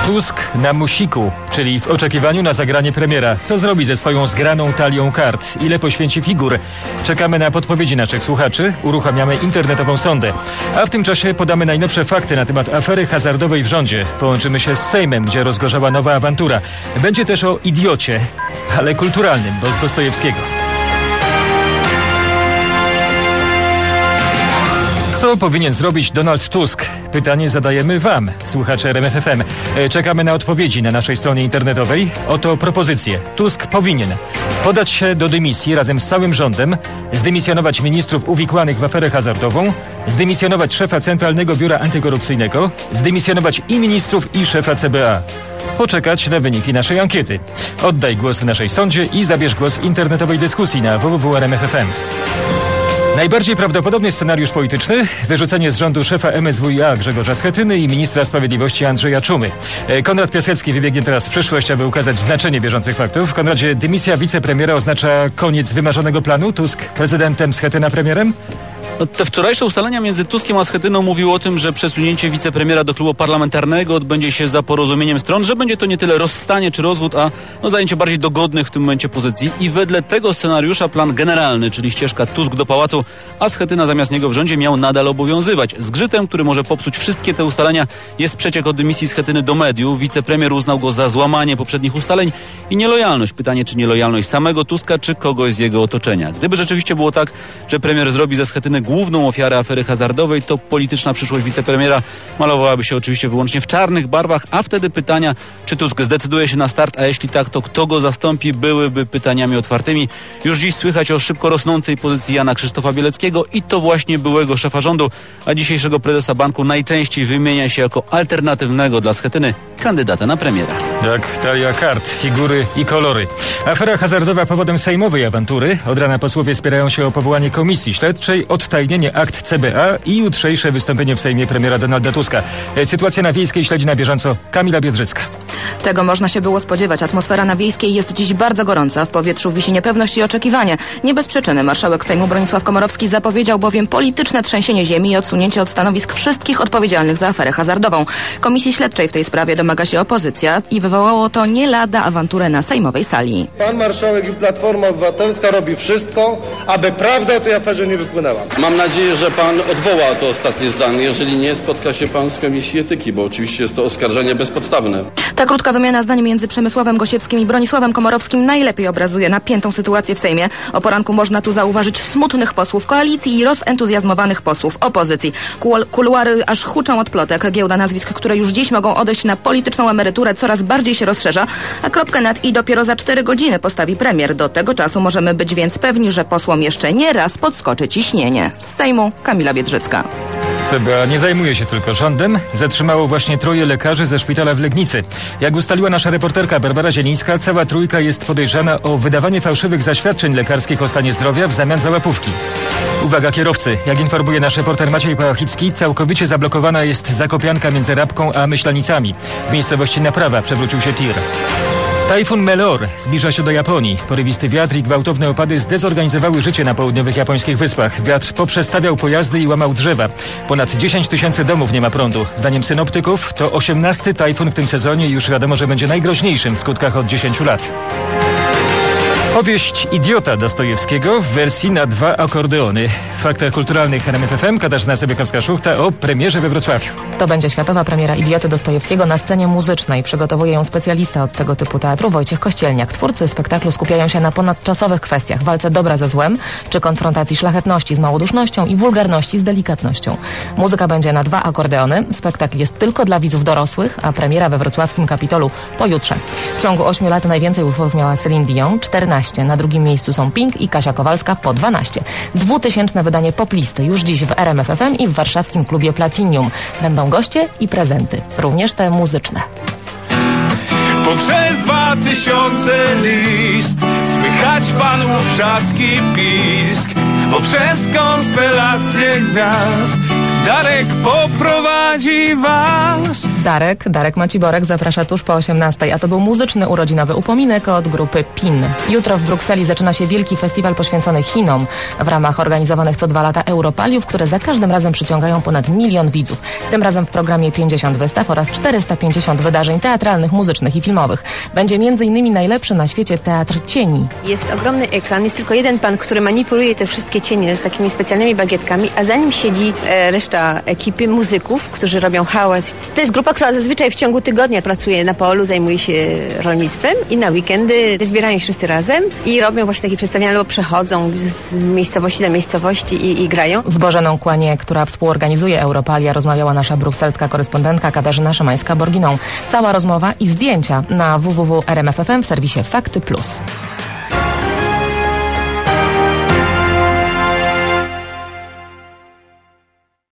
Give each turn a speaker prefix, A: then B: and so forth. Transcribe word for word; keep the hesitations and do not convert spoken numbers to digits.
A: Tusk na musiku, czyli w oczekiwaniu na zagranie premiera. Co zrobi ze swoją zgraną talią kart? Ile poświęci figur? Czekamy na podpowiedzi naszych słuchaczy. Uruchamiamy internetową sondę. A w tym czasie podamy najnowsze fakty na temat afery hazardowej w rządzie. Połączymy się z Sejmem, gdzie rozgorzała nowa awantura. Będzie też o idiocie, ale kulturalnym, bo z Dostojewskiego. Co powinien zrobić Donald Tusk? Pytanie zadajemy Wam, słuchacze R M F F M. Czekamy na odpowiedzi na naszej stronie internetowej. Oto propozycje. Tusk powinien podać się do dymisji razem z całym rządem, zdymisjonować ministrów uwikłanych w aferę hazardową, zdymisjonować szefa Centralnego Biura Antykorupcyjnego, zdymisjonować i ministrów, i szefa C B A. Poczekać na wyniki naszej ankiety. Oddaj głos w naszej sądzie i zabierz głos w internetowej dyskusji na w w w kropka r m f f m. Najbardziej prawdopodobny scenariusz polityczny: wyrzucenie z rządu szefa M S W iA Grzegorza Schetyny i ministra sprawiedliwości Andrzeja Czumy. Konrad Piasecki wybiegnie teraz w przyszłość, aby ukazać znaczenie bieżących faktów. Konradzie, dymisja wicepremiera oznacza koniec wymarzonego planu? Tusk prezydentem, Schetyna premierem?
B: No, te wczorajsze ustalenia między Tuskiem a Schetyną mówiły o tym, że przesunięcie wicepremiera do klubu parlamentarnego odbędzie się za porozumieniem stron, że będzie to nie tyle rozstanie czy rozwód, a no, zajęcie bardziej dogodnych w tym momencie pozycji. I wedle tego scenariusza plan generalny, czyli ścieżka Tusk do pałacu, a Schetyna zamiast niego w rządzie, miał nadal obowiązywać. Zgrzytem, który może popsuć wszystkie te ustalenia, jest przeciek od dymisji Schetyny do mediów. Wicepremier uznał go za złamanie poprzednich ustaleń i nielojalność. Pytanie, czy nielojalność samego Tuska, czy kogoś z jego otoczenia. Gdyby rzeczywiście było tak, że premier zrobi ze Schetyny główną ofiarę afery hazardowej, to polityczna przyszłość wicepremiera malowałaby się oczywiście wyłącznie w czarnych barwach, a wtedy pytania, czy Tusk zdecyduje się na start, a jeśli tak, to kto go zastąpi, byłyby pytaniami otwartymi. Już dziś słychać o szybko rosnącej pozycji Jana Krzysztofa Bieleckiego i to właśnie byłego szefa rządu, a dzisiejszego prezesa banku najczęściej wymienia się jako alternatywnego dla Schetyny kandydata na premiera.
A: Jak talia kart, figury i kolory. Afera hazardowa powodem sejmowej awantury. Od rana posłowie spierają się o powołanie komisji śledczej, odtajnienie akt C B A i jutrzejsze wystąpienie w Sejmie premiera Donalda Tuska. Sytuacja na Wiejskiej śledzi na bieżąco Kamila Biedrzycka.
C: Tego można się było spodziewać. Atmosfera na Wiejskiej jest dziś bardzo gorąca. W powietrzu wisi niepewność i oczekiwanie. Nie bez przyczyny marszałek Sejmu Bronisław Komorowski zapowiedział bowiem polityczne trzęsienie ziemi i odsunięcie od stanowisk wszystkich odpowiedzialnych za aferę hazardową. Komisji śledczej w tej sprawie domaga się opozycja i wywołało to nie lada awanturę na sejmowej sali.
D: Pan marszałek i Platforma Obywatelska robi wszystko, aby prawda o tej aferze nie wypłynęła.
E: Mam nadzieję, że pan odwoła to ostatnie zdanie. Jeżeli nie, spotka się pan z Komisji Etyki, bo oczywiście jest to oskarżenie bezpodstawne.
C: Ta krótka wymiana zdań między Przemysławem Gosiewskim i Bronisławem Komorowskim najlepiej obrazuje napiętą sytuację w Sejmie. O poranku można tu zauważyć smutnych posłów koalicji i rozentuzjazmowanych posłów opozycji. Kul- kuluary aż huczą od plotek. Giełda nazwisk, które już dziś mogą odejść na polityczną emeryturę, coraz bardziej się rozszerza, a kropkę nad i dopiero za cztery godziny postawi premier. Do tego czasu możemy być więc pewni, że posłom jeszcze nie raz podskoczy ciśnienie. Z Sejmu Kamila Biedrzycka.
A: C B A nie zajmuje się tylko rządem. Zatrzymało właśnie troje lekarzy ze szpitala w Legnicy. Jak ustaliła nasza reporterka Barbara Zielińska, cała trójka jest podejrzana o wydawanie fałszywych zaświadczeń lekarskich o stanie zdrowia w zamian za łapówki. Uwaga kierowcy, jak informuje nasz reporter Maciej Pałachicki, całkowicie zablokowana jest zakopianka między Rabką a Myślanicami. W miejscowości Naprawa przewrócił się tir. Tajfun Melor zbliża się do Japonii. Porywisty wiatr i gwałtowne opady zdezorganizowały życie na południowych japońskich wyspach. Wiatr poprzestawiał pojazdy i łamał drzewa. Ponad dziesięć tysięcy domów nie ma prądu. Zdaniem synoptyków to osiemnasty tajfun w tym sezonie i już wiadomo, że będzie najgroźniejszym w skutkach od dziesięciu lat. Powieść Idiota Dostojewskiego w wersji na dwa akordeony. W faktach kulturalnych R M F F M Katarzyna Sobiekowska-Szuchta o premierze we Wrocławiu.
F: To będzie światowa premiera Idioty Dostojewskiego na scenie muzycznej. Przygotowuje ją specjalista od tego typu teatru Wojciech Kościelniak. Twórcy spektaklu skupiają się na ponadczasowych kwestiach: walce dobra ze złem, czy konfrontacji szlachetności z małodusznością i wulgarności z delikatnością. Muzyka będzie na dwa akordeony. Spektakl jest tylko dla widzów dorosłych, a premiera we wrocławskim Kapitolu pojutrze. W ciągu ośmiu lat najwięcej utworów miała Celine Dion, czternaście. Na drugim miejscu są Pink i Kasia Kowalska po dwanaście. Dwutysięczne wydanie poplisty już dziś w R M F F M i w warszawskim klubie Platinium. Będą goście i prezenty, również te muzyczne.
G: Poprzez dwa tysiące list słychać fanów wrzaski pisk. Poprzez konstelacje gwiazd Darek poprowadzi was.
F: Darek, Darek Maciborek zaprasza tuż po osiemnastej, a to był muzyczny urodzinowy upominek od grupy P I N. Jutro w Brukseli zaczyna się wielki festiwal poświęcony Chinom w ramach organizowanych co dwa lata Europaliów, które za każdym razem przyciągają ponad milion widzów. Tym razem w programie pięćdziesiąt wystaw oraz czterysta pięćdziesiąt wydarzeń teatralnych, muzycznych i filmowych. Będzie między innymi najlepszy na świecie teatr cieni.
H: Jest ogromny ekran, jest tylko jeden pan, który manipuluje te wszystkie cienie z takimi specjalnymi bagietkami, a za nim siedzi e, reszta ekipy muzyków, którzy robią hałas. To jest grupa, która zazwyczaj w ciągu tygodnia pracuje na polu, zajmuje się rolnictwem i na weekendy zbierają się wszyscy razem i robią właśnie takie przedstawienia, albo przechodzą z miejscowości do miejscowości i, i grają.
F: Z Bożeną Kłanie, która współorganizuje Europalia, rozmawiała nasza brukselska korespondentka Katarzyna Szymańska-Borginą. Cała rozmowa i zdjęcia na w w w kropka r m f f m w serwisie Fakty Plus.